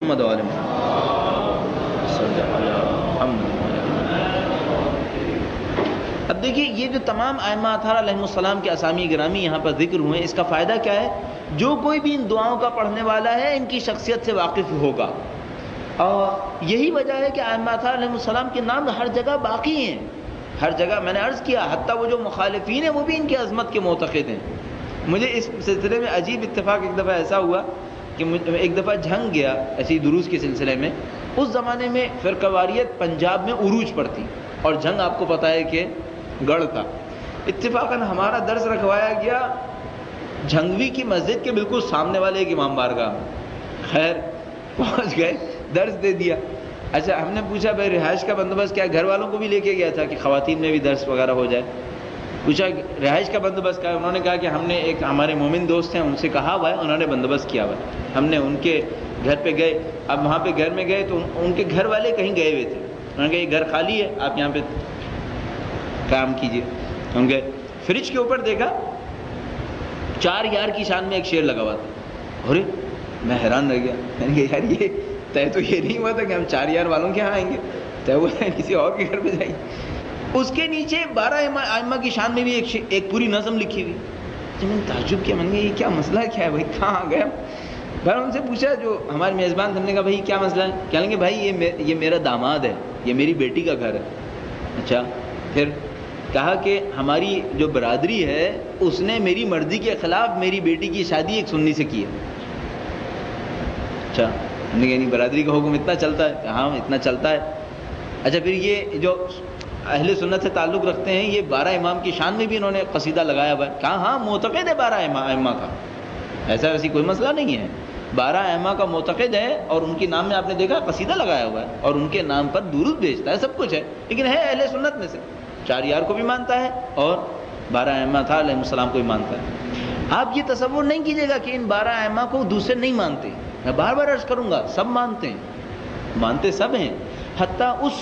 اب دیکھیے یہ جو تمام ائمہ اطہار علیہم السلام کے اسامی گرامی یہاں پر ذکر ہوئے، اس کا فائدہ کیا ہے؟ جو کوئی بھی ان دعاؤں کا پڑھنے والا ہے ان کی شخصیت سے واقف ہوگا، اور یہی وجہ ہے کہ ائمہ اطہار علیہم السلام کے نام ہر جگہ باقی ہیں، ہر جگہ میں نے عرض کیا حتیٰ وہ جو مخالفین ہیں وہ بھی ان کی عظمت کے معتقد ہیں۔ مجھے اس سلسلے میں عجیب اتفاق ایک دفعہ ایسا ہوا کہ ایک دفعہ جھنگ گیا ایسی دروس کے سلسلے میں، اس زمانے میں فرقہ واریت پنجاب میں عروج پر تھی، اور جھنگ آپ کو پتہ ہے کہ گڑھ تھا۔ اتفاقاً ہمارا درس رکھوایا گیا جھنگوی کی مسجد کے بالکل سامنے والے ایک امام بارگاہ میں۔ خیر پہنچ گئے، درس دے دیا۔ اچھا ہم نے پوچھا بھائی رہائش کا بندوبست کیا؟ گھر والوں کو بھی لے کے گیا تھا کہ خواتین میں بھی درس وغیرہ ہو جائے۔ پوچھا رہائش کا بندوبست کیا ہے؟ انہوں نے کہا کہ ہم نے ایک ہمارے مومن دوست ہیں ان سے کہا ہوا ہے، انہوں نے بندوبست کیا ہوا ہے، ہم نے ان کے گھر پہ گئے۔ اب وہاں پہ گھر میں گئے تو ان کے گھر والے کہیں گئے ہوئے تھے، انہوں نے کہا یہ گھر خالی ہے، آپ یہاں پہ کام کیجیے۔ ہم گئے، فریج کے اوپر دیکھا 4 یار کی شان میں ایک شعر لگا ہوا تھا۔ ارے میں حیران رہ گیا، میں نے کہا یار یہ طے تو یہ نہیں ہوا تھا کہ ہم 4 یار والوں کے یہاں آئیں گے، طے ہوا ہے کسی اور کے گھر پہ جائیں گے۔ اس کے نیچے 12 ائمہ کی شان میں بھی ایک پوری نظم لکھی ہوئی۔ تو میں نے تعجب کیا، میں نے کہا یہ کیا مسئلہ کیا ہے بھائی، کہاں آ گئے ہم؟ بھائی ان سے پوچھا جو ہمارے میزبان تھے، ہم نے کہا بھائی کیا مسئلہ ہے؟ کہنے لگے بھائی یہ میرا داماد ہے، یہ میری بیٹی کا گھر ہے۔ اچھا پھر کہا کہ ہماری جو برادری ہے اس نے میری مرضی کے خلاف میری بیٹی کی شادی ایک سنی سے کی ہے۔ اچھا ہم نے کہا نہیں برادری کا حکم اتنا چلتا ہے؟ کہ ہاں اتنا چلتا ہے۔ اچھا پھر یہ جو اہل سنت سے تعلق رکھتے ہیں یہ 12 امام کی شان میں بھی انہوں نے قصیدہ لگایا ہوا ہے۔ کہا ہاں معتقد ہے 12 ائمہ کا، ایسی کوئی مسئلہ نہیں ہے، 12 ائمہ کا معتقد ہے، اور ان کے نام میں آپ نے دیکھا قصیدہ لگایا ہوا ہے، اور ان کے نام پر درود بھیجتا ہے، سب کچھ ہے، لیکن ہے اہل سنت میں سے، 4 یار کو بھی مانتا ہے اور 12 ائمہ تھا علیہ السلام کو بھی مانتا ہے۔ آپ یہ تصور نہیں کیجیے گا کہ ان 12 ائمہ کو دوسرے نہیں مانتے، میں بار بار عرض کروں گا سب مانتے ہیں، مانتے سب ہیں۔ حتیٰ اس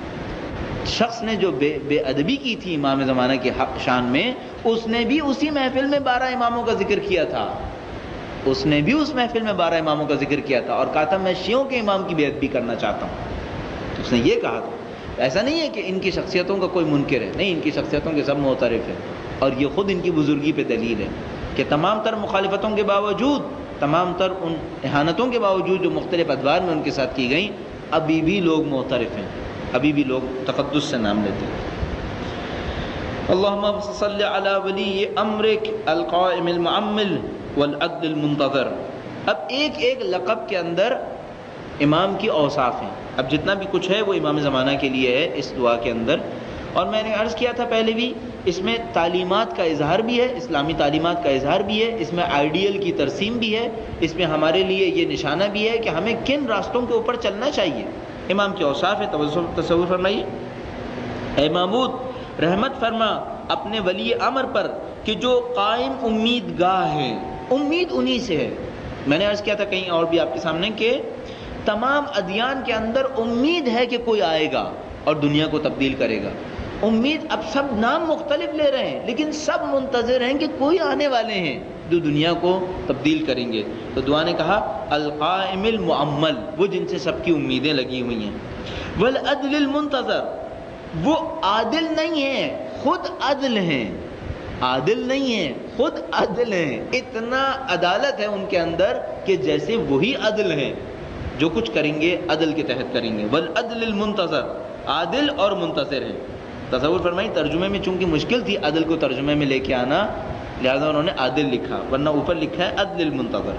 شخص نے جو بے ادبی کی تھی امام زمانہ کے شان میں، اس نے بھی اسی محفل میں 12 اماموں کا ذکر کیا تھا، اس نے بھی اس محفل میں 12 اماموں کا ذکر کیا تھا، اور کہا تھا میں شیعوں کے امام کی بیعت بھی کرنا چاہتا ہوں، اس نے یہ کہا تھا۔ ایسا نہیں ہے کہ ان کی شخصیتوں کا کوئی منکر ہے، نہیں، ان کی شخصیتوں کے سب معترف ہیں، اور یہ خود ان کی بزرگی پہ دلیل ہے کہ تمام تر مخالفتوں کے باوجود، تمام تر ان اہانتوں کے باوجود جو مختلف ادوار میں ان کے ساتھ کی گئیں، ابھی بھی لوگ معترف ہیں، ابھی بھی لوگ تقدس سے نام لیتے ہیں۔ اللہم صلی علی ولی امرک القائم المعمل والعدل المنتظر۔ اب ایک لقب کے اندر امام کی اوصاف ہیں، اب جتنا بھی کچھ ہے وہ امام زمانہ کے لیے ہے اس دعا کے اندر، اور میں نے عرض کیا تھا پہلے بھی، اس میں تعلیمات کا اظہار بھی ہے، اسلامی تعلیمات کا اظہار بھی ہے، اس میں آئیڈیل کی ترسیم بھی ہے، اس میں ہمارے لیے یہ نشانہ بھی ہے کہ ہمیں کن راستوں کے اوپر چلنا چاہیے۔ امام کے اوصاف ہے، تصور فرمائیے۔ اے معبود رحمت فرما اپنے ولی امر پر کہ جو قائم امید گاہ ہے، امید انہی سے ہے۔ میں نے عرض کیا تھا کہیں اور بھی آپ کے سامنے کہ تمام ادیان کے اندر امید ہے کہ کوئی آئے گا اور دنیا کو تبدیل کرے گا، امید، اب سب نام مختلف لے رہے ہیں لیکن سب منتظر ہیں کہ کوئی آنے والے ہیں جو دنیا کو تبدیل کریں گے۔ تو دعا نے کہا القائم المعمل، وہ جن سے سب کی امیدیں لگی ہوئی ہیں، والعدل المنتظر، وہ عادل نہیں ہیں خود عدل ہیں، عادل نہیں ہیں خود عدل ہیں، اتنا عدالت ہے ان کے اندر کہ جیسے وہی عدل ہیں، جو کچھ کریں گے عدل کے تحت کریں گے۔ والعدل المنتظر، عادل اور منتظر ہیں۔ تصور فرمائی، ترجمے میں چونکہ مشکل تھی عدل کو ترجمے میں لے کے آنا، لہذا انہوں نے عادل لکھا، ورنہ اوپر لکھا ہے عدل المنتظر۔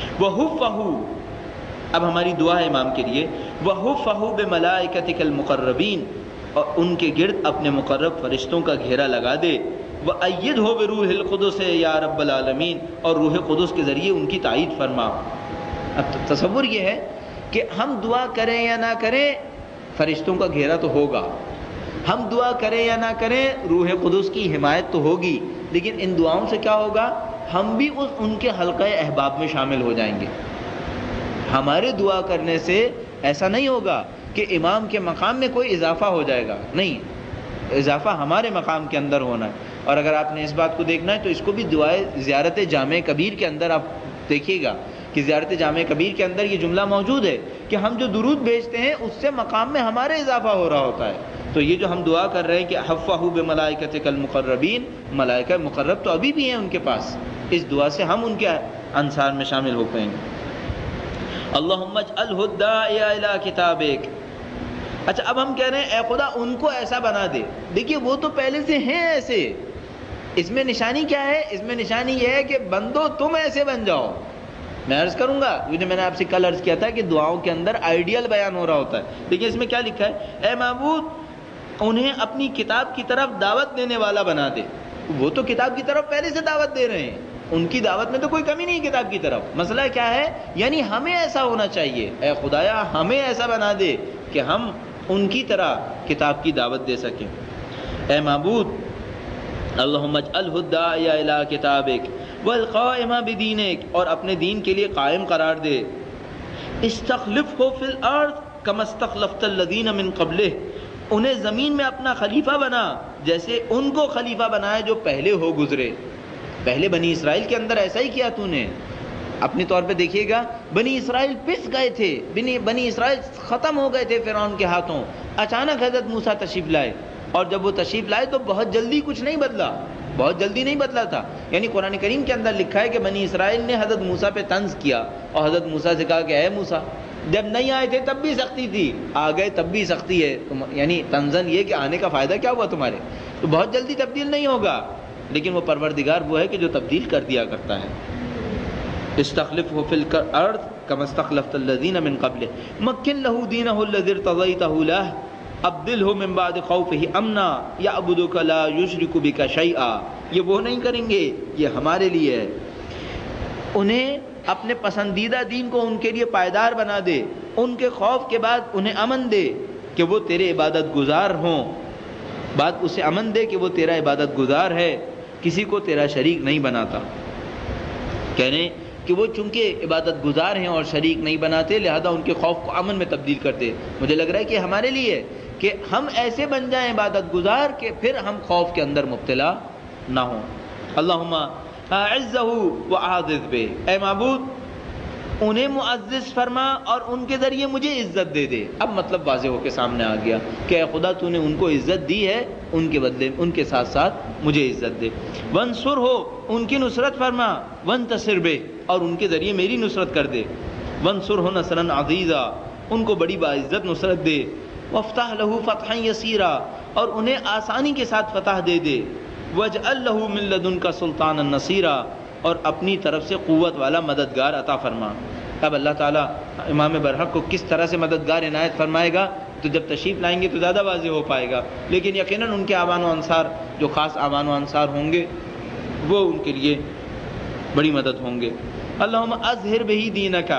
وَحُفَّهُ، اب ہماری دعا ہے امام کے لیے، وَحُفَّهُ بِمَلَائِكَتِكَ الْمُقَرَّبِينَ، اور ان کے گرد اپنے مقرب فرشتوں کا گھیرا لگا دے، وَأَيِّدْهُ بِرُوحِ الْقُدُسِ یا رب العالمین، اور روح قدس کے ذریعے ان کی تائید فرما۔ اب تصور یہ ہے کہ ہم دعا کریں یا نہ کریں فرشتوں کا گھیرا تو ہوگا، ہم دعا کریں یا نہ کریں روح قدس کی حمایت تو ہوگی، لیکن ان دعاؤں سے کیا ہوگا؟ ہم بھی ان کے حلقہ احباب میں شامل ہو جائیں گے۔ ہمارے دعا کرنے سے ایسا نہیں ہوگا کہ امام کے مقام میں کوئی اضافہ ہو جائے گا، نہیں، اضافہ ہمارے مقام کے اندر ہونا ہے۔ اور اگر آپ نے اس بات کو دیکھنا ہے تو اس کو بھی دعائے زیارت جامع کبیر کے اندر آپ دیکھیے گا کہ زیارت جامع کبیر کے اندر یہ جملہ موجود ہے کہ ہم جو درود بھیجتے ہیں اس سے مقام میں ہمارے اضافہ ہو رہا ہوتا ہے. تو یہ جو ہم دعا کر رہے ہیں کہ حفہ بملائکتک المقربین، ملائکہ مقرب تو ابھی بھی ہیں ان کے پاس، اس دعا سے ہم ان کے انصار میں شامل ہو پائیں گے. اللہم اجعلہ الداعی الی کتابک. اچھا اب ہم کہہ رہے ہیں اے خدا ان کو ایسا بنا دے. دیکھیے وہ تو پہلے سے ہیں ایسے. اس میں نشانی کیا ہے؟ اس میں نشانی یہ ہے کہ بندو تم ایسے بن جاؤ. میں عرض کروں گا، جو میں نے آپ سے کل عرض کیا تھا کہ دعاؤں کے اندر آئیڈیل بیان ہو رہا ہوتا ہے. دیکھیے اس میں کیا لکھا ہے، اے معبود انہیں اپنی کتاب کی طرف دعوت دینے والا بنا دے. وہ تو کتاب کی طرف پہلے سے دعوت دے رہے ہیں، ان کی دعوت میں تو کوئی کمی نہیں کتاب کی طرف. مسئلہ کیا ہے؟ یعنی ہمیں ایسا ہونا چاہیے. اے خدایا ہمیں ایسا بنا دے کہ ہم ان کی طرح کتاب کی دعوت دے سکیں. اے معبود اللہم اجعلہ الداعی الی کتابک والقائم بدینک، اور اپنے دین کے لیے قائم قرار دے. استخلفہ فی الارض کما استخلفت الذین من قبلہ، انہیں زمین میں اپنا خلیفہ بنا جیسے ان کو خلیفہ بنائے جو پہلے ہو گزرے. پہلے بنی اسرائیل کے اندر ایسا ہی کیا تو نے. اپنے طور پہ دیکھیے گا بنی اسرائیل پس گئے تھے، بنی اسرائیل ختم ہو گئے تھے فرعون کے ہاتھوں. اچانک حضرت موسیٰ تشریف لائے، اور جب وہ تشریف لائے تو بہت جلدی کچھ نہیں بدلا، بہت جلدی نہیں بدلا تھا. یعنی قرآن کریم کے اندر لکھا ہے کہ بنی اسرائیل نے حضرت موسیٰ پہ طنز کیا اور حضرت موسیٰ سے کہا کہ اے موسیٰ جب نہیں آئے تھے تب بھی سختی تھی، آ گئے تب بھی سختی ہے. یعنی طنزاً یہ کہ آنے کا فائدہ کیا ہوا تمہارے. تو بہت جلدی تبدیل نہیں ہوگا، لیکن وہ پروردگار وہ ہے کہ جو تبدیل کر دیا کرتا ہے. استخلفہ فی الارض کما استخلفت الذین من قبلہ مکن لہ دینہ الذی ارتضیتہ لہ ابدلہ من بعد خوفہ امنا یعبدک لا یشرک بک شیئا. یہ وہ نہیں کریں گے، یہ ہمارے لیے ہے. انہیں اپنے پسندیدہ دین کو ان کے لیے پائیدار بنا دے، ان کے خوف کے بعد انہیں امن دے کہ وہ تیرے عبادت گزار ہوں. بات اسے امن دے کہ وہ تیرا عبادت گزار ہے، کسی کو تیرا شریک نہیں بناتا. کہہ رہے ہیں کہ وہ چونکہ عبادت گزار ہیں اور شریک نہیں بناتے، لہذا ان کے خوف کو امن میں تبدیل کرتے. مجھے لگ رہا ہے کہ ہمارے لیے کہ ہم ایسے بن جائیں عبادت گزار کہ پھر ہم خوف کے اندر مبتلا نہ ہوں. اللہم اعزہ واعزز بہ، اے معبود انہیں معزز فرما اور ان کے ذریعے مجھے عزت دے دے. اب مطلب واضح ہو کے سامنے آ گیا کہ اے خدا تو نے ان کو عزت دی ہے، ان کے بدلے ان کے ساتھ ساتھ مجھے عزت دے. وانصر ہو، ان کی نصرت فرما. وانتصر بہ، اور ان کے ذریعے میری نصرت کر دے. وانصر ہو نصرا عزیزا، ان کو بڑی باعزت نصرت دے. وافتح لہ فتحا یسیرا، اور انہیں آسانی کے ساتھ فتح دے دے. واجعل لہ من لدنک سلطانا نصیرا، اور اپنی طرف سے قوت والا مددگار عطا فرما. اب اللہ تعالیٰ امام برحق کو کس طرح سے مددگار عنایت فرمائے گا تو جب تشریف لائیں گے تو زیادہ واضح ہو پائے گا. لیکن یقیناً ان کے آبان و انصار، جو خاص آبان و انصار ہوں گے، وہ ان کے لیے بڑی مدد ہوں گے. اللہم اظہر بہ دینک.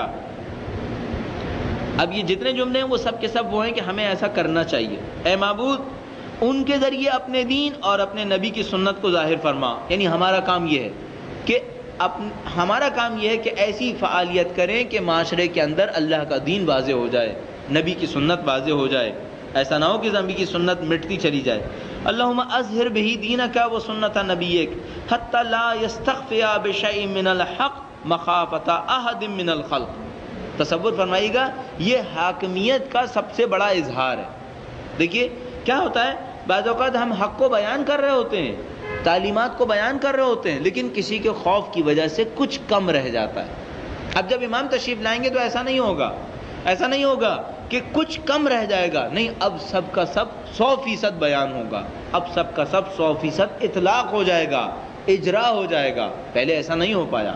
اب یہ جتنے جملے ہیں وہ سب کے سب وہ ہیں کہ ہمیں ایسا کرنا چاہیے. اے معبود ان کے ذریعے اپنے دین اور اپنے نبی کی سنت کو ظاہر فرما. یعنی ہمارا کام یہ ہے کہ ہمارا کام یہ ہے کہ ایسی فعالیت کریں کہ معاشرے کے اندر اللہ کا دین واضح ہو جائے، نبی کی سنت واضح ہو جائے. ایسا نہ ہو کہ نبی کی سنت مٹتی چلی جائے. اللہم اظہر بہ دینک و سنت نبیک حتی لا یستخفی بشیء من الحق مخافۃ احد من الخلق. تصور فرمائیے گا، یہ حاکمیت کا سب سے بڑا اظہار ہے. دیکھیے کیا ہوتا ہے، بعض اوقات ہم حق کو بیان کر رہے ہوتے ہیں، تعلیمات کو بیان کر رہے ہوتے ہیں، لیکن کسی کے خوف کی وجہ سے کچھ کم رہ جاتا ہے. اب جب امام تشریف لائیں گے تو ایسا نہیں ہوگا، ایسا نہیں ہوگا کہ کچھ کم رہ جائے گا. نہیں، اب سب کا سب 100% بیان ہوگا، اب سب کا سب 100% اطلاق ہو جائے گا، اجرا ہو جائے گا. پہلے ایسا نہیں ہو پایا.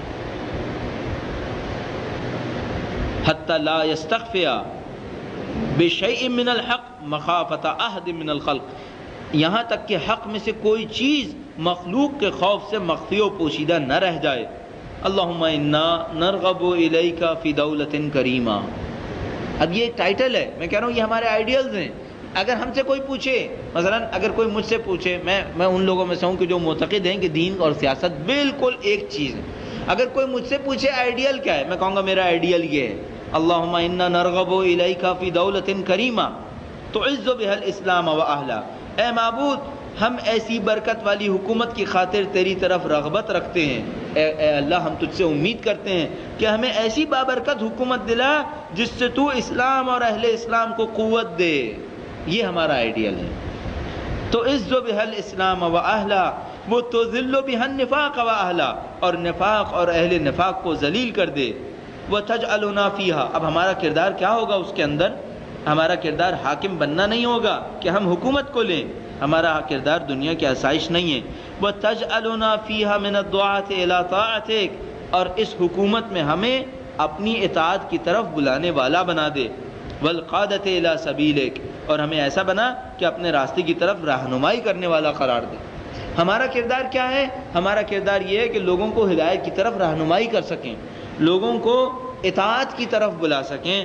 حتی لا یستخفی بشیء من الحق مخافۃ احد من الخلق، یہاں تک کہ حق میں سے کوئی چیز مخلوق کے خوف سے مخفی و پوشیدہ نہ رہ جائے. اللہم انا نرغب الیک فی دولت کریمہ. اب یہ ٹائٹل ہے، میں کہہ رہا ہوں یہ ہمارے آئیڈیلز ہیں. اگر ہم سے کوئی پوچھے، مثلا اگر کوئی مجھ سے پوچھے، میں ان لوگوں میں سے ہوں کہ جو معتقد ہیں کہ دین اور سیاست بالکل ایک چیز ہے. اگر کوئی مجھ سے پوچھے آئیڈیل کیا ہے، میں کہوں گا میرا آئیڈیل یہ ہے، اللہم انا نرغب الیک فی دولت کریمہ تعز بها الاسلام واہلہ. اے معبود ہم ایسی برکت والی حکومت کی خاطر تیری طرف رغبت رکھتے ہیں، اے اللہ ہم تجھ سے امید کرتے ہیں کہ ہمیں ایسی بابرکت حکومت دلا جس سے تو اسلام اور اہل اسلام کو قوت دے. یہ ہمارا آئیڈیل ہے. تو عز بها الاسلام و اہلا وہ تذل بها النفاق و اہلا، اور نفاق اور اہل نفاق کو ذلیل کر دے. وتجعلنا فیہا، اب ہمارا کردار کیا ہوگا اس کے اندر؟ ہمارا کردار حاکم بننا نہیں ہوگا کہ ہم حکومت کو لیں، ہمارا کردار دنیا کی آسائش نہیں ہے. وتجعلنا فیہا من الدعاة الی طاعتک، اور اس حکومت میں ہمیں اپنی اطاعت کی طرف بلانے والا بنا دے. والقادۃ الی سبیلک، اور ہمیں ایسا بنا کہ اپنے راستے کی طرف رہنمائی کرنے والا قرار دے. ہمارا کردار کیا ہے؟ ہمارا کردار یہ ہے کہ لوگوں کو ہدایت کی طرف رہنمائی کر سکیں، لوگوں کو اطاعت کی طرف بلا سکیں.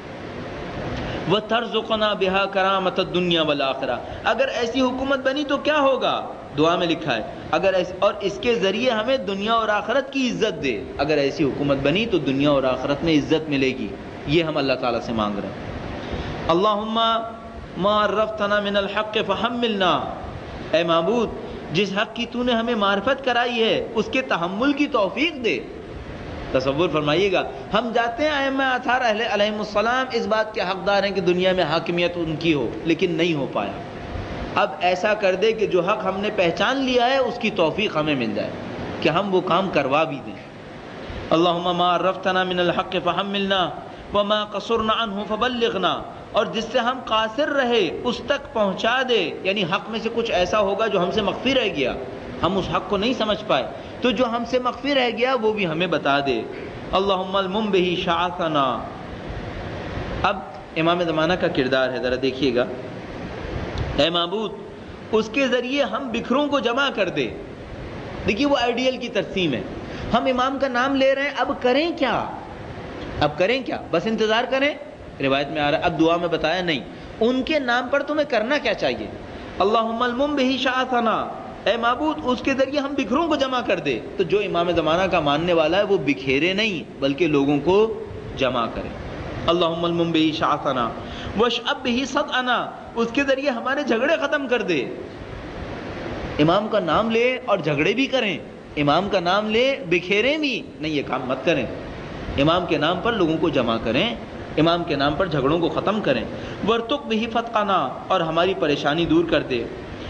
وَتَرْزُقْنَا بِهَا كَرَامَةَ الدُّنْيَا وَالْآخِرَةِ، اگر ایسی حکومت بنی تو کیا ہوگا؟ دعا میں لکھا ہے اگر اور اس کے ذریعے ہمیں دنیا اور آخرت کی عزت دے. اگر ایسی حکومت بنی تو دنیا اور آخرت میں عزت ملے گی. یہ ہم اللہ تعالیٰ سے مانگ رہے ہیں. اللہم ما عرفتنا من الحق فحملنا، اے معبود جس حق کی تو نے ہمیں معرفت کرائی ہے اس کے تحمل کی توفیق دے. تصور فرمائیے گا، ہم جاتے ہیں ائمہ اطہار علیہم السلام اس بات کے حقدار ہیں کہ دنیا میں حاکمیت ان کی ہو، لیکن نہیں ہو پایا. اب ایسا کر دے کہ جو حق ہم نے پہچان لیا ہے اس کی توفیق ہمیں مل جائے کہ ہم وہ کام کروا بھی دیں. اللہم ما عرفتنا من الحق فحملنا وما قصرنا عنہ فبلغنا، اور جس سے ہم قاصر رہے اس تک پہنچا دے. یعنی حق میں سے کچھ ایسا ہوگا جو ہم سے مخفی رہ گیا، ہم اس حق کو نہیں سمجھ پائے، تو جو ہم سے مخفی رہ گیا وہ بھی ہمیں بتا دے. اللہم المم بہ شعثنا. اب امام زمانہ کا کردار ہے، ذرا دیکھیے گا. اے معبود اس کے ذریعے ہم بکھروں کو جمع کر دے. دیکھیے وہ آئیڈیل کی ترسیم ہے. ہم امام کا نام لے رہے ہیں، اب کریں کیا؟ اب کریں کیا؟ بس انتظار کریں؟ روایت میں آ رہا ہے، اب دعا میں بتایا نہیں، ان کے نام پر تمہیں کرنا کیا چاہیے؟ اللہم المم بہ شعثنا، اے معبود اس کے ذریعے ہم بکھروں کو جمع کر دے. تو جو امام زمانہ کا ماننے والا ہے وہ بکھیرے نہیں بلکہ لوگوں کو جمع کرے. اللہم المم بہ شعثنا واشعب بہ صدعنا، اس کے ذریعے ہمارے جھگڑے ختم کر دے. امام کا نام لے اور جھگڑے بھی کریں، امام کا نام لے بکھیریں بھی نہیں، یہ کام مت کریں. امام کے نام پر لوگوں کو جمع کریں، امام کے نام پر جھگڑوں کو ختم کریں. ورتق بہ فتقنا، اور ہماری پریشانی دور کر دے.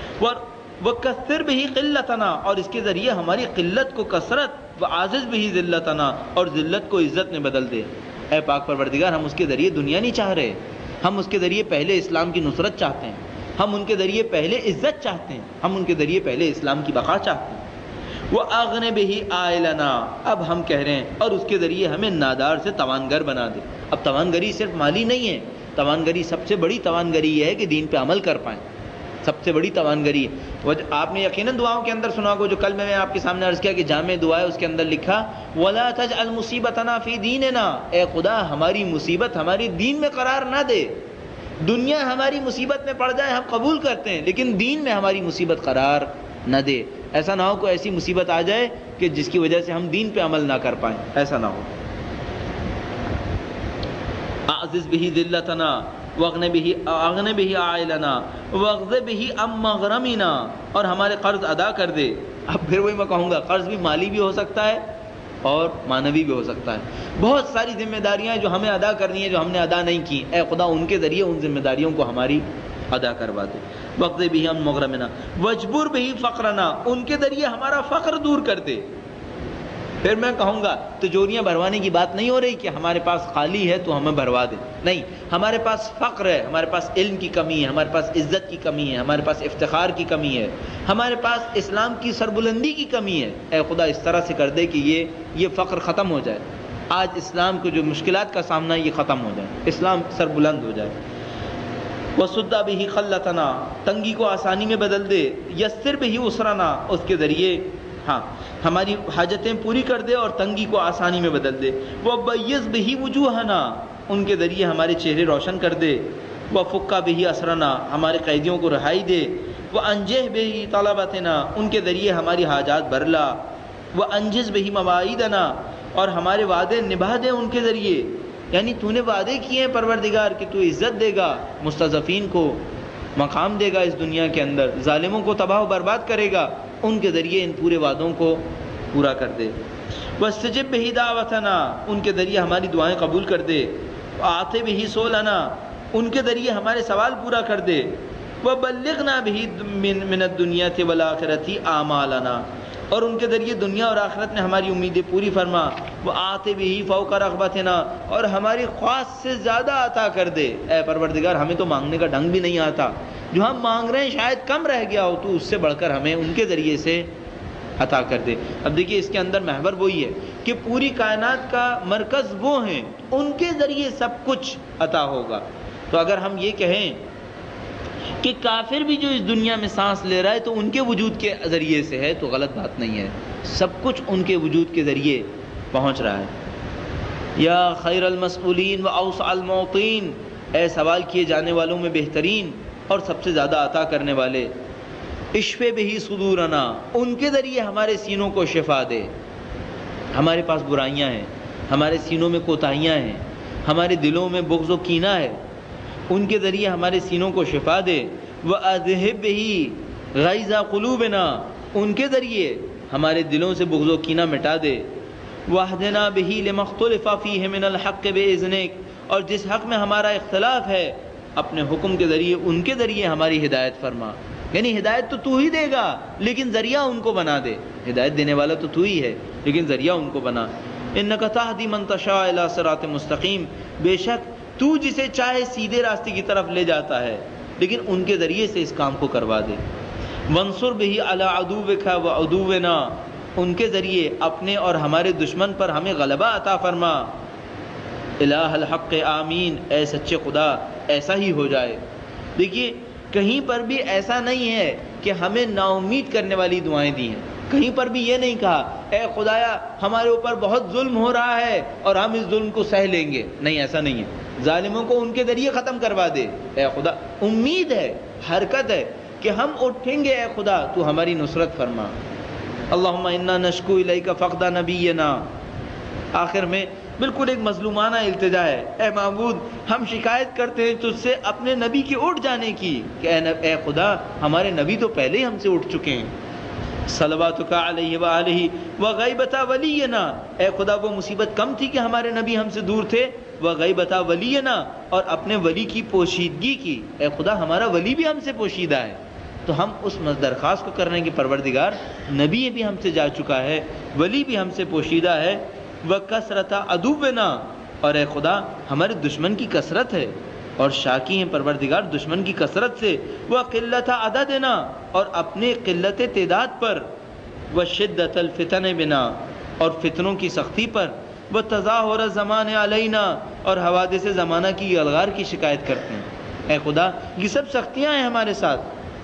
وکثر بہ قلتنا، اور اس کے ذریعے ہماری قلت کو کثرت، وعزز بہ ذلتنا، اور ذلت کو عزت میں بدل دے. اے پاک پروردگار ہم اس کے ذریعے دنیا نہیں چاہ رہے، ہم اس کے ذریعے پہلے اسلام کی نصرت چاہتے ہیں، ہم ان کے ذریعے پہلے عزت چاہتے ہیں، ہم ان کے ذریعے پہلے اسلام کی بقا چاہتے ہیں. وَأَغْنِ بِهِ عَائِلَنَا، اب ہم کہہ رہے ہیں اور اس کے ذریعے ہمیں نادار سے توانگر بنا دے. اب توانگری صرف مالی نہیں ہے، توانگری سب سے بڑی توانگری یہ ہے کہ دین پہ عمل کر پائیں، سب سے بڑی توانگری ہے. آپ نے یقیناً دعاؤں کے اندر سنا ہوگا، جو کل میں آپ کے سامنے عرض کیا کہ جامع دعا ہے، اس کے اندر لکھا وَلَا تَجْعَلْ مُصِيبَتَنَا فِي دِينِنَا، اے خدا ہماری مصیبت ہماری دین میں قرار نہ دے. دنیا ہماری مصیبت میں پڑ جائے ہم قبول کرتے ہیں، لیکن دین میں ہماری مصیبت قرار نہ دے. ایسا نہ ہو کوئی ایسی مصیبت آ جائے کہ جس کی وجہ سے ہم دین پہ عمل نہ کر پائیں، ایسا نہ ہو. اعزز بہ ذلتنا واغن بہ عائلنا واغض بہ عن مغرمنا، اور ہمارے قرض ادا کر دے. اب پھر وہی میں کہوں گا، قرض بھی مالی بھی ہو سکتا ہے اور معنوی بھی ہو سکتا ہے. بہت ساری ذمہ داریاں جو ہمیں ادا کرنی ہیں جو ہم نے ادا نہیں کی، اے خدا ان کے ذریعے ان ذمہ داریوں کو ہماری ادا کروا دے. وقت بھی ہم مغرمنا وجبر بھی فقرنا، ان کے ذریعے ہمارا فقر دور کر دے. پھر میں کہوں گا تجوریاں بھروانے کی بات نہیں ہو رہی کہ ہمارے پاس خالی ہے تو ہمیں بھروا دیں، نہیں، ہمارے پاس فقر ہے، ہمارے پاس علم کی کمی ہے، ہمارے پاس عزت کی کمی ہے، ہمارے پاس افتخار کی کمی ہے، ہمارے پاس اسلام کی سربلندی کی کمی ہے. اے خدا اس طرح سے کر دے کہ یہ فقر ختم ہو جائے. آج اسلام کو جو مشکلات کا سامنا ہے یہ ختم ہو جائے، اسلام سربلند ہو جائے. وَسُدَّ بِهِ خَلَّتَنَا، تنگی کو آسانی میں بدل دے. یسر بِهِ عُسْرَنَا، اس کے ذریعے ہماری حاجتیں پوری کر دے اور تنگی کو آسانی میں بدل دے. وَبَيِّضْ بِهِ وُجُوهَنَا، ان کے ذریعے ہمارے چہرے روشن کر دے. وَفُكَّ بِهِ أَسْرَنَا، ہمارے قیدیوں کو رہائی دے. وَأَنجِحْ بِهِ طَلَبَتَنَا، ان کے ذریعے ہماری حاجات بھر لا. وَأَنجِزْ بِهِ مَوَاعِدَنَا، اور ہمارے وعدے نبھا دے ان کے ذریعے. یعنی تو نے وعدے کیے ہیں پروردگار کہ تو عزت دے گا مستضعفین کو، مقام دے گا اس دنیا کے اندر، ظالموں کو تباہ و برباد کرے گا، ان کے ذریعے ان پورے وعدوں کو پورا کر دے۔ وَاسْتَجِبْ بِهِ دَعْوَتَنَا، ان کے ذریعے ہماری دعائیں قبول کر دے۔ وَآتِ بِهِ سُؤَلَنَا، ان کے ذریعے ہمارے سوال پورا کر دے۔ وَبَلِّغْنَا بِهِ مِنَ الدُّنْيَا وَالْآخِرَةِ آمَالَنَا، اور ان کے ذریعے دنیا اور آخرت میں ہماری امیدیں پوری فرما۔ وَآتِ بِهِ فَوْقَ رَغْبَتِنَا، اور ہماری خواہش سے زیادہ عطا کر دے۔ اے پروردگار، ہمیں تو مانگنے کا ڈھنگ بھی نہیں آتا، جو ہم مانگ رہے ہیں شاید کم رہ گیا ہو، تو اس سے بڑھ کر ہمیں ان کے ذریعے سے عطا کر دے۔ اب دیکھیے اس کے اندر محور وہی ہے کہ پوری کائنات کا مرکز وہ ہیں، ان کے ذریعے سب کچھ عطا ہوگا۔ تو اگر ہم یہ کہیں کہ کافر بھی جو اس دنیا میں سانس لے رہا ہے تو ان کے وجود کے ذریعے سے ہے، تو غلط بات نہیں ہے، سب کچھ ان کے وجود کے ذریعے پہنچ رہا ہے۔ یا خیر المسئولین و اوسع المعطین، اے سوال کیے جانے والوں میں بہترین اور سب سے زیادہ عطا کرنے والے۔ اشفِ بہ صدورنا، ان کے ذریعے ہمارے سینوں کو شفا دے۔ ہمارے پاس برائیاں ہیں، ہمارے سینوں میں کوتاہیاں ہیں، ہمارے دلوں میں بغض و کینہ ہے، ان کے ذریعے ہمارے سینوں کو شفا دے۔ وَأَذْهِبْ بِهِ غَيْظَ قُلُوبِنَا، ان کے ذریعے ہمارے دلوں سے بغض و کینہ مٹا دے۔ وَاهْدِنَا بِهِ لِمَا اخْتُلِفَ فِيهِ مِنَ الْحَقِّ بِإِذْنِكَ، اور جس حق میں ہمارا اختلاف ہے اپنے حکم کے ذریعے ان کے ذریعے ہماری ہدایت فرما۔ یعنی ہدایت تو ہی دے گا لیکن ذریعہ ان کو بنا دے، ہدایت دینے والا تو ہی ہے لیکن ذریعہ ان کو بنا۔ إِنَّكَ تَهْدِي مَن تَشَاءُ إِلَىٰ صِرَاطٍ مُسْتَقِيمٍ، بے شک تو جسے چاہے سیدھے راستے کی طرف لے جاتا ہے لیکن ان کے ذریعے سے اس کام کو کروا دے۔ وَانصُرْ بِهِ عَلَىٰ عَدُوِّكَ وَعُدُوِّنَا، ان کے ذریعے اپنے اور ہمارے دشمن پر ہمیں غلبہ عطا فرما۔ الہ الحق آمین، اے سچے خدا ایسا ہی ہو جائے۔ دیکھیے کہیں پر بھی ایسا نہیں ہے کہ ہمیں نا امید کرنے والی دعائیں دی ہیں، کہیں پر بھی یہ نہیں کہا اے خدایا ہمارے اوپر بہت ظلم ہو رہا ہے اور ہم اس ظلم کو سہ لیں گے، نہیں، ایسا نہیں ہے۔ ظالموں کو ان کے ذریعے ختم کروا دے۔ اے خدا امید ہے، حرکت ہے کہ ہم اٹھیں گے، اے خدا تو ہماری نصرت فرما۔ اللہم انا نشکو الیک فقد نبینا، آخر میں بالکل ایک مظلومانہ التجا ہے، اے معبود ہم شکایت کرتے ہیں تجھ سے اپنے نبی کے اٹھ جانے کی کہ اے خدا ہمارے نبی تو پہلے ہی ہم سے اٹھ چکے ہیں۔ صلواتک علیہ وآلہ وغیبت ولینا، اے خدا وہ مصیبت کم تھی کہ ہمارے نبی ہم سے دور تھے، وغیبت ولینا، اور اپنے ولی کی پوشیدگی کی، اے خدا ہمارا ولی بھی ہم سے پوشیدہ ہے۔ تو ہم اس درخواست کو کر رہے ہیں کہ پروردگار نبی بھی ہم سے جا چکا ہے، ولی بھی ہم سے پوشیدہ ہے۔ وَكَثْرَةَ عَدُوِّنَا، اور اے خدا ہمارے دشمن کی کثرت ہے اور شاکی ہیں پروردگار دشمن کی کثرت سے۔ وَقِلَّةَ عَدَدِنَا، اور اپنے قلت تعداد پر۔ وَشِدَّةَ الْفِتَنِ بِنَا، اور فتنوں کی سختی پر۔ وَتَظَاهُرَ الزَّمَانِ عَلَيْنَا، اور حوادث زمانہ کی الغار کی شکایت کرتے ہیں۔ اے خدا یہ سب سختیاں ہیں ہمارے ساتھ۔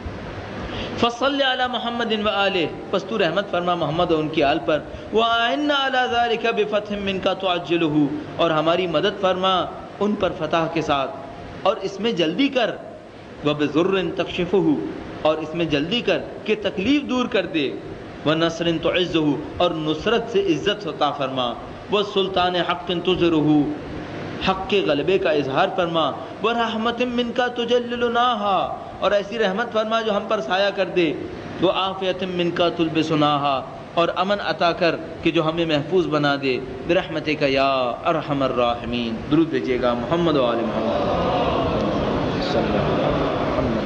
فصل علی محمد وآلہ، پس تو رحمت فرما محمد اور ان کی آل پر۔ وَأَعِنَّا عَلَى ذَلِكَ بِفَتْحٍ مِّنْكَ تُعَجِّلُهُ، اور ہماری مدد فرما ان پر فتح کے ساتھ اور اس میں جلدی کر۔ وَبِضُرٍّ تَكْشِفُهُ، اور اس میں جلدی کر کہ تکلیف دور کر دے۔ وَنَصْرٍ تُعِزُّهُ، اور نصرت سے عزت عطا فرما۔ وَسُلْطَانِ حَقٍّ تُظْهِرُهُ، حق کے غلبے کا اظہار فرما۔ وَرَحْمَةٍ مِّنْكَ تُجَلِّلُنَاهَا، اور ایسی رحمت فرما جو ہم پر سایہ کر دے۔ وَعَافِيَةٍ مِّنْكَ تُلْبِسُنَاهَا، اور امن عطا کر کہ جو ہمیں محفوظ بنا دے۔ برحمتک یا ارحم الراحمین، درود بھیجیے گا محمد و آل محمد صلی اللہ علیہ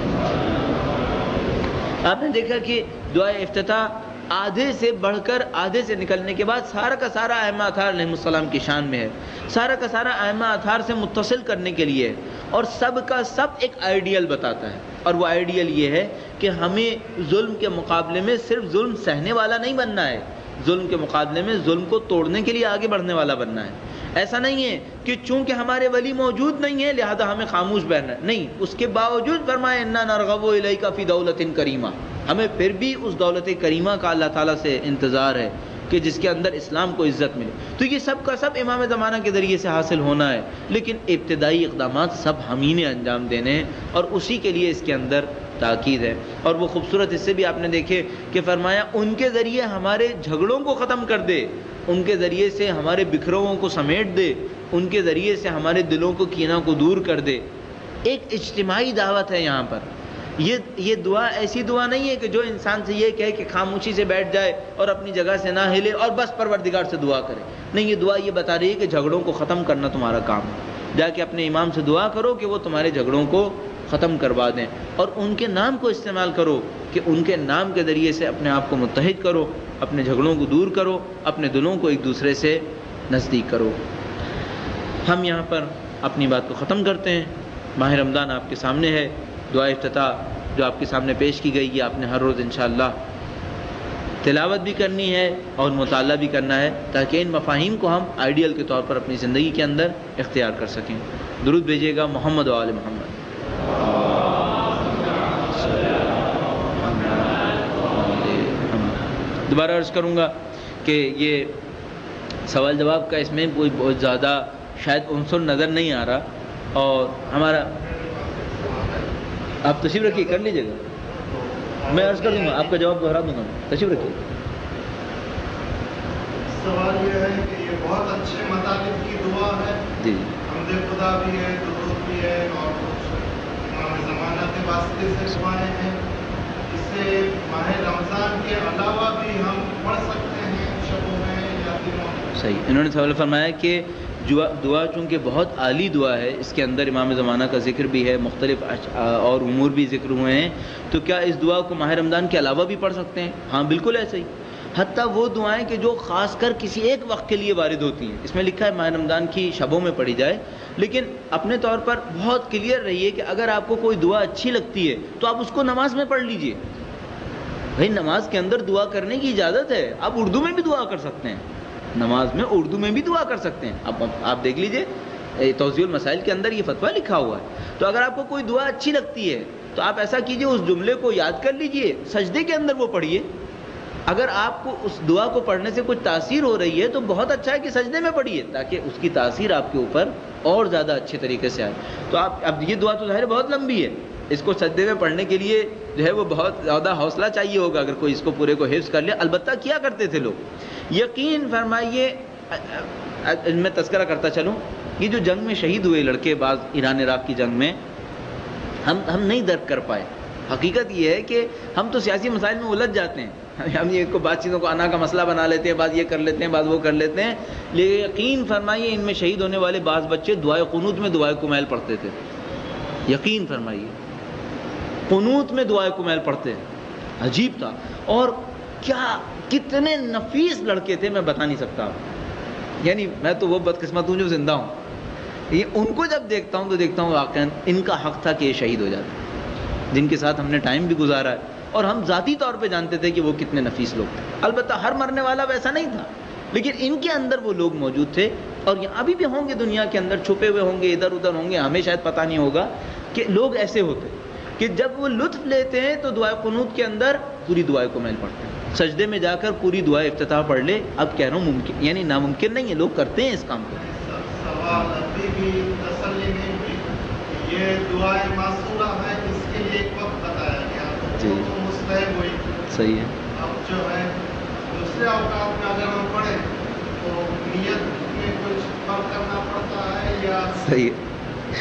وسلم۔ آپ نے دیکھا کہ دعائے افتتاح آدھے سے بڑھ کر آدھے سے نکلنے کے بعد سارا کا سارا ائمہ اطہار علیہ السلام کی شان میں ہے، سارا کا سارا ائمہ اطہار سے متصل کرنے کے لیے، اور سب کا سب ایک آئیڈیل بتاتا ہے، اور وہ آئیڈیل یہ ہے کہ ہمیں ظلم کے مقابلے میں صرف ظلم سہنے والا نہیں بننا ہے، ظلم کے مقابلے میں ظلم کو توڑنے کے لیے آگے بڑھنے والا بننا ہے۔ ایسا نہیں ہے کہ چونکہ ہمارے ولی موجود نہیں ہے لہذا ہمیں خاموش بیٹھنا ہے، نہیں، اس کے باوجود فرمایا انا نرغب الیک فی دولت کریمہ، ہمیں پھر بھی اس دولت کریمہ کا اللہ تعالیٰ سے انتظار ہے کہ جس کے اندر اسلام کو عزت ملے۔ تو یہ سب کا سب امام زمانہ کے ذریعے سے حاصل ہونا ہے، لیکن ابتدائی اقدامات سب ہم ہی نے انجام دینے ہیں اور اسی کے لیے اس کے اندر تاکید ہے۔ اور وہ خوبصورت حصے بھی آپ نے دیکھے کہ فرمایا ان کے ذریعے ہمارے جھگڑوں کو ختم کر دے، ان کے ذریعے سے ہمارے بکھروؤں کو سمیٹ دے، ان کے ذریعے سے ہمارے دلوں کو کینہ کو دور کر دے۔ ایک اجتماعی دعوت ہے یہاں پر، یہ دعا ایسی دعا نہیں ہے کہ جو انسان سے یہ کہے کہ خاموشی سے بیٹھ جائے اور اپنی جگہ سے نہ ہلے اور بس پروردگار سے دعا کرے. نہیں، یہ دعا یہ بتا رہی ہے کہ جھگڑوں کو ختم کرنا تمہارا کام ہے. جا کے اپنے امام سے دعا کرو کہ وہ تمہارے جھگڑوں کو ختم کروا دیں، اور ان کے نام کو استعمال کرو کہ ان کے نام کے ذریعے سے اپنے آپ کو متحد کرو، اپنے جھگڑوں کو دور کرو، اپنے دلوں کو ایک دوسرے سے نزدیک کرو. ہم یہاں پر اپنی بات کو ختم کرتے ہیں. ماہ رمضان آپ کے سامنے ہے. دعا افتتاح جو آپ کے سامنے پیش کی گئی ہے آپ نے ہر روز انشاءاللہ تلاوت بھی کرنی ہے اور مطالعہ بھی کرنا ہے، تاکہ ان مفاہیم کو ہم آئیڈیل کے طور پر اپنی زندگی کے اندر اختیار کر سکیں. درود بھیجیے گا محمد و آل محمد. دوبارہ عرض کروں گا کہ یہ سوال جواب کا اس میں کوئی بہت زیادہ شاید عنصر نظر نہیں آ رہا، اور ہمارا آپ تشریف رکھیے، کر لیجیے گا، میں عرض کر دوں گا، آپ کا جواب دہرا دوں گا. تشریف رکھیے. سوال یہ ہے کہ یہ بہت اچھے مطالب کی دعا ہے. جی حمد خدا بھی ہے، درود بھی ہے، اور کچھ امام زمانہ کے واسطے سے دعائیں ہیں. اسے ماہ رمضان کے علاوہ بھی ہم پڑھ سکتے ہیں شبوں میں یا دنوں میں؟ صحیح. انہوں نے سوال فرمایا کہ دعا چونکہ بہت عالی دعا ہے، اس کے اندر امام زمانہ کا ذکر بھی ہے، مختلف اور امور بھی ذکر ہوئے ہیں، تو کیا اس دعا کو ماہ رمضان کے علاوہ بھی پڑھ سکتے ہیں؟ ہاں بالکل ایسے ہی. حتیٰ وہ دعائیں کہ جو خاص کر کسی ایک وقت کے لیے وارد ہوتی ہیں، اس میں لکھا ہے ماہ رمضان کی شبوں میں پڑھی جائے، لیکن اپنے طور پر بہت کلیئر رہیے کہ اگر آپ کو کوئی دعا اچھی لگتی ہے تو آپ اس کو نماز میں پڑھ لیجئے. بھائی نماز کے اندر دعا کرنے کی اجازت ہے، آپ اردو میں بھی دعا کر سکتے ہیں، نماز میں اردو میں بھی دعا کر سکتے ہیں. اب آپ دیکھ لیجئے توضیح المسائل کے اندر یہ فتویٰ لکھا ہوا ہے. تو اگر آپ کو کوئی دعا اچھی لگتی ہے تو آپ ایسا کیجئے، اس جملے کو یاد کر لیجئے، سجدے کے اندر وہ پڑھیے. اگر آپ کو اس دعا کو پڑھنے سے کچھ تاثیر ہو رہی ہے تو بہت اچھا ہے کہ سجدے میں پڑھیے، تاکہ اس کی تاثیر آپ کے اوپر اور زیادہ اچھے طریقے سے آئے. تو آپ اب یہ دعا تو ظاہر بہت لمبی ہے، اس کو سجدے میں پڑھنے کے لیے جو ہے وہ بہت زیادہ حوصلہ چاہیے ہوگا اگر کوئی اس کو پورے کو حفظ کر لیا. البتہ کیا کرتے تھے لوگ، یقین فرمائیے، میں تذکرہ کرتا چلوں، یہ جو جنگ میں شہید ہوئے لڑکے بعض ایران عراق کی جنگ میں، ہم نہیں درک کر پائے. حقیقت یہ ہے کہ ہم تو سیاسی مسائل میں الجھ جاتے ہیں، ہم یہ کو بات چیزوں کو انا کا مسئلہ بنا لیتے ہیں، بعض یہ کر لیتے ہیں، بعض وہ کر لیتے ہیں. لیکن یقین فرمائیے ان میں شہید ہونے والے بعض بچے دعائے قنوت میں دعائے کمیل پڑھتے تھے. یقین فرمائیے قنوت میں دعائے کمیل پڑھتے ہیں. عجیب تھا. اور کیا کتنے نفیس لڑکے تھے میں بتا نہیں سکتا. یعنی میں تو وہ بدقسمت ہوں جو زندہ ہوں، یہ ان کو جب دیکھتا ہوں تو دیکھتا ہوں واقعا ان کا حق تھا کہ یہ شہید ہو جاتے، جن کے ساتھ ہم نے ٹائم بھی گزارا ہے، اور ہم ذاتی طور پہ جانتے تھے کہ وہ کتنے نفیس لوگ تھے. البتہ ہر مرنے والا ویسا نہیں تھا، لیکن ان کے اندر وہ لوگ موجود تھے، اور یہاں ابھی بھی ہوں گے دنیا کے اندر، چھپے ہوئے ہوں گے، ادھر ادھر ہوں گے، ہمیں شاید پتہ نہیں ہوگا کہ لوگ ایسے ہوتے کہ جب وہ لطف لیتے ہیں تو دعائے قنوت کے اندر پوری دعائے کو میل پڑھتے ہیں. سجدے میں جا کر پوری دعائے افتتاح پڑھ لے. اب کہہ رہا ہوں ممکن، یعنی ناممکن نہیں ہے، لوگ کرتے ہیں اس کام کو. سوال ابھی بھی تسلی نہیں ہوئی، یہ دعائے معصورہ ہے، اس کے لیے ایک وقت بتایا گیا جی تو مستحب ہوئی. صحیح ہے. اب جو ہے دوسرے اوقات میں اگر ہم پڑھیں تو نیت میں کچھ فرق کرنا پڑتا ہے یا صحیح ہے.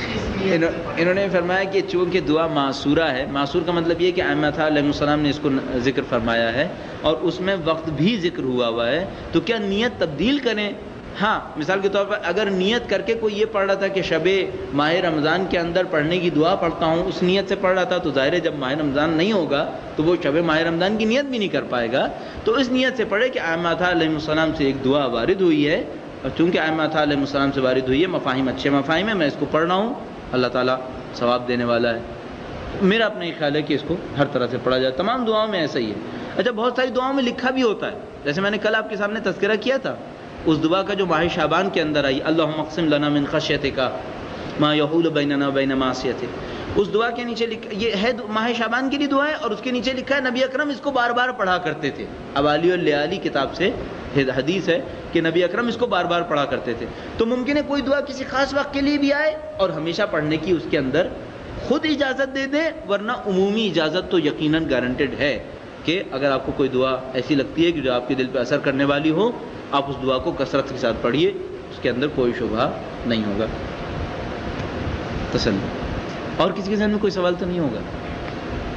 انہوں نے فرمایا کہ چونکہ دعا معصورہ ہے، معصور کا مطلب یہ کہ ائمہ علیہ السلام نے اس کو ذکر فرمایا ہے اور اس میں وقت بھی ذکر ہوا ہے، تو کیا نیت تبدیل کریں؟ ہاں، مثال کے طور پر اگر نیت کر کے کوئی یہ پڑھ رہا تھا کہ شب ماہ رمضان کے اندر پڑھنے کی دعا پڑھتا ہوں، اس نیت سے پڑھ رہا تھا، تو ظاہر ہے جب ماہ رمضان نہیں ہوگا تو وہ شب ماہ رمضان کی نیت بھی نہیں کر پائے گا. تو اس نیت سے پڑھے کہ ائمہ علیہ السلام سے ایک دعا وارد ہوئی ہے، اور چونکہ ائمہ علیہ السلام سے وارد ہوئی ہے، مفاہیم اچھے مفاہیم ہیں، میں اس کو پڑھ رہا ہوں، اللہ تعالیٰ ثواب دینے والا ہے. میرا اپنا یہ خیال ہے کہ اس کو ہر طرح سے پڑھا جائے. تمام دعاؤں میں ایسا ہی ہے. اچھا، بہت ساری دعاؤں میں لکھا بھی ہوتا ہے، جیسے میں نے کل آپ کے سامنے تذکرہ کیا تھا اس دعا کا جو ماہ شعبان کے اندر آئی، اللہم اقسم لنا من خشیتک ما یحول بیننا وبین معصیتک. اس دعا کے نیچے یہ ہے ماہ شعبان کے لیے دعا ہے، اور اس کے نیچے لکھا ہے نبی اکرم اس کو بار بار پڑھا کرتے تھے. اوالی اللیالی کتاب سے حدیث ہے کہ نبی اکرم اس کو بار بار پڑھا کرتے تھے. تو ممکن ہے کوئی دعا کسی خاص وقت کے لیے بھی آئے اور ہمیشہ پڑھنے کی اس کے اندر خود اجازت دے دیں، ورنہ عمومی اجازت تو یقیناً گارنٹیڈ ہے کہ اگر آپ کو کوئی دعا ایسی لگتی ہے کہ جو آپ کے دل پہ اثر کرنے والی ہو، آپ اس دعا کو کثرت کے ساتھ پڑھیے، اس کے اندر کوئی شبہ نہیں ہوگا. تسلی. اور کسی کے ذہن میں کوئی سوال تو نہیں ہوگا؟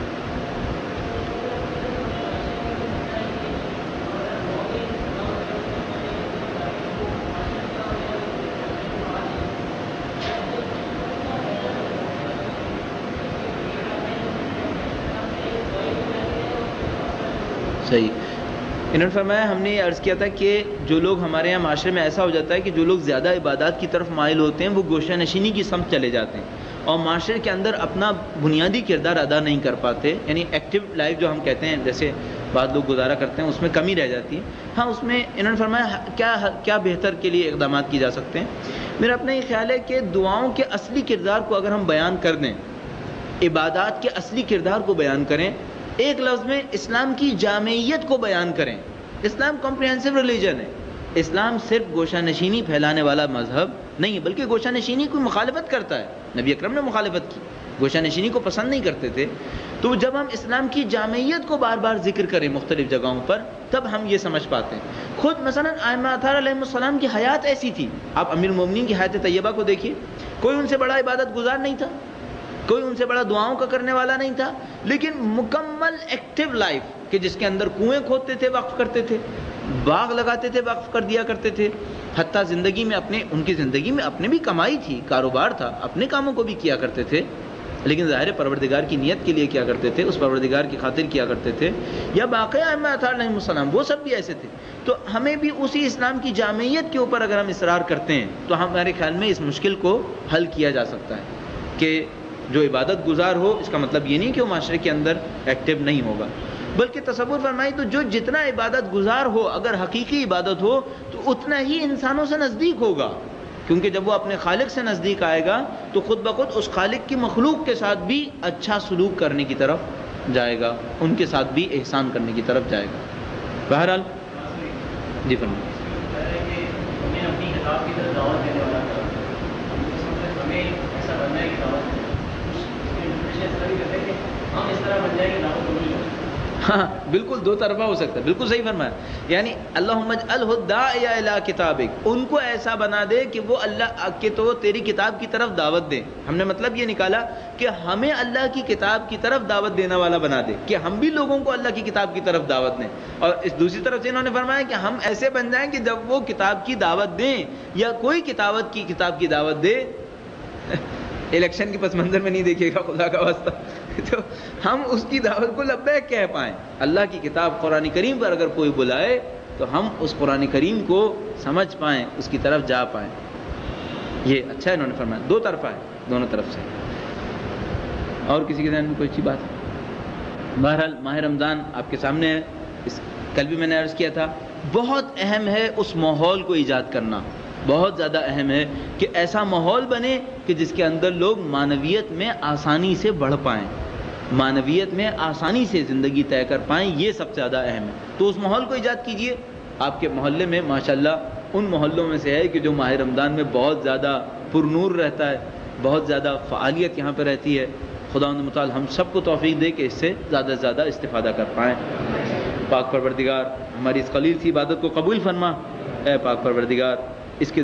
صحیح. انہوں نے فرمایا ہم نے یہ عرض کیا تھا کہ جو لوگ ہمارے یہاں معاشرے میں ایسا ہو جاتا ہے کہ جو لوگ زیادہ عبادات کی طرف مائل ہوتے ہیں وہ گوشہ نشینی کی سمت چلے جاتے ہیں اور معاشرے کے اندر اپنا بنیادی کردار ادا نہیں کر پاتے, یعنی ایکٹیو لائف جو ہم کہتے ہیں جیسے بعض لوگ گزارا کرتے ہیں اس میں کمی رہ جاتی ہے. ہاں اس میں انہوں نے فرمایا کیا بہتر کے لیے اقدامات کیے جا سکتے ہیں. میرا اپنا یہ خیال ہے کہ دعاؤں کے اصلی کردار کو اگر ہم بیان کر دیں, عبادات کے اصلی کردار کو بیان کریں, ایک لفظ میں اسلام کی جامعیت کو بیان کریں. اسلام کمپریہنسو ریلیجن ہے. اسلام صرف گوشہ نشینی پھیلانے والا مذہب نہیں ہے, بلکہ گوشہ نشینی کوئی مخالفت کرتا ہے. نبی اکرم نے مخالفت کی, گوشہ نشینی کو پسند نہیں کرتے تھے. تو جب ہم اسلام کی جامعیت کو بار بار ذکر کریں مختلف جگہوں پر تب ہم یہ سمجھ پاتے ہیں. خود مثلا ائمہ اطہار علیہ السلام کی حیات ایسی تھی. آپ امیر المومنین کی حیات طیبہ کو دیکھیے, کوئی ان سے بڑا عبادت گزار نہیں تھا, کوئی ان سے بڑا دعاؤں کا کرنے والا نہیں تھا, لیکن مکمل ایکٹیو لائف کہ جس کے اندر کنویں کھودتے تھے, وقف کرتے تھے, باغ لگاتے تھے, وقف کر دیا کرتے تھے. حتیٰ زندگی میں ان کی زندگی میں اپنے بھی کمائی تھی, کاروبار تھا, اپنے کاموں کو بھی کیا کرتے تھے, لیکن ظاہر پروردگار کی نیت کے لیے کیا کرتے تھے, اس پروردگار کی خاطر کیا کرتے تھے. یا باقی ائمہ اطہار علیہ السلام وہ سب بھی ایسے تھے. تو ہمیں بھی اسی اسلام کی جامعیت کے اوپر اگر ہم اصرار کرتے ہیں تو ہمارے خیال میں اس مشکل کو حل کیا جا سکتا ہے کہ جو عبادت گزار ہو اس کا مطلب یہ نہیں کہ وہ معاشرے کے اندر ایکٹیو نہیں ہوگا, بلکہ تصور فرمائی تو جو جتنا عبادت گزار ہو اگر حقیقی عبادت ہو تو اتنا ہی انسانوں سے نزدیک ہوگا, کیونکہ جب وہ اپنے خالق سے نزدیک آئے گا تو خود بخود اس خالق کی مخلوق کے ساتھ بھی اچھا سلوک کرنے کی طرف جائے گا, ان کے ساتھ بھی احسان کرنے کی طرف جائے گا. بہرحال جی فرمائیں. ہاں بالکل دو طرفہ ہو سکتا ہے, بالکل صحیح فرمایا. یعنی اللہم اجعلہ الداعی الی کتابک, ان کو ایسا بنا دے کہ وہ اللہ کے تو تیری کتاب کی طرف دعوت دیں. ہم نے مطلب یہ نکالا کہ ہمیں اللہ کی کتاب کی طرف دعوت دینے والا بنا دے, کہ ہم بھی لوگوں کو اللہ کی کتاب کی طرف دعوت دیں. اور اس دوسری طرف سے انہوں نے فرمایا کہ ہم ایسے بن جائیں کہ جب وہ کتاب کی دعوت دیں یا کوئی کتاب کی دعوت دے, الیکشن کے پس منظر میں نہیں دیکھیے گا خدا کا واسطہ, تو ہم اس کی دعوت کو لبیک کہہ پائیں. اللہ کی کتاب قرآن کریم پر اگر کوئی بلائے تو ہم اس قرآن کریم کو سمجھ پائیں, اس کی طرف جا پائیں. یہ اچھا انہوں نے فرمایا, دو طرفہ ہے, دونوں طرف سے. اور کسی کے ذہن میں کوئی اچھی بات ہے؟ بہرحال ماہ رمضان آپ کے سامنے ہے. کل بھی میں نے عرض کیا تھا بہت اہم ہے اس ماحول کو ایجاد کرنا, بہت زیادہ اہم ہے کہ ایسا ماحول بنے کہ جس کے اندر لوگ معنویت میں آسانی سے بڑھ پائیں, معنویت میں آسانی سے زندگی طے کر پائیں. یہ سب سے زیادہ اہم ہے. تو اس ماحول کو ایجاد کیجئے. آپ کے محلے میں ماشاءاللہ ان محلوں میں سے ہے کہ جو ماہ رمضان میں بہت زیادہ پر نور رہتا ہے, بہت زیادہ فعالیت یہاں پہ رہتی ہے. خداوند متعال ہم سب کو توفیق دے کہ اس سے زیادہ سے زیادہ استفادہ کر پائیں. پاک پروردگار ہماری اس قلیل سی عبادت کو قبول فرما. اے پاک پروردگار